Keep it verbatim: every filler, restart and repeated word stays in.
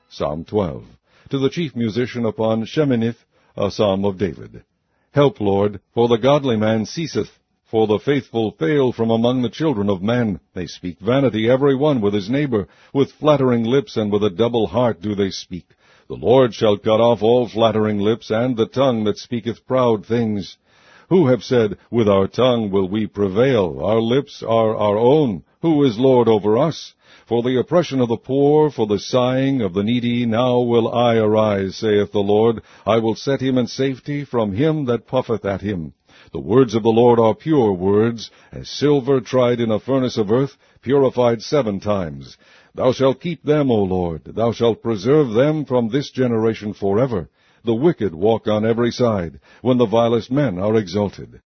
Psalm twelve. To the chief musician upon Sheminith, a psalm of David. Help, Lord, for the godly man ceaseth, for the faithful fail from among the children of men. They speak vanity every one with his neighbor, with flattering lips and with a double heart do they speak. The Lord shall cut off all flattering lips, and the tongue that speaketh proud things. Who have said, With our tongue will we prevail, our lips are our own, who is Lord over us? For the oppression of the poor, for the sighing of the needy, now will I arise, saith the Lord. I will set him in safety from him that puffeth at him. The words of the Lord are pure words, as silver tried in a furnace of earth, purified seven times. Thou shalt keep them, O Lord, thou shalt preserve them from this generation forever. The wicked walk on every side, when the vilest men are exalted.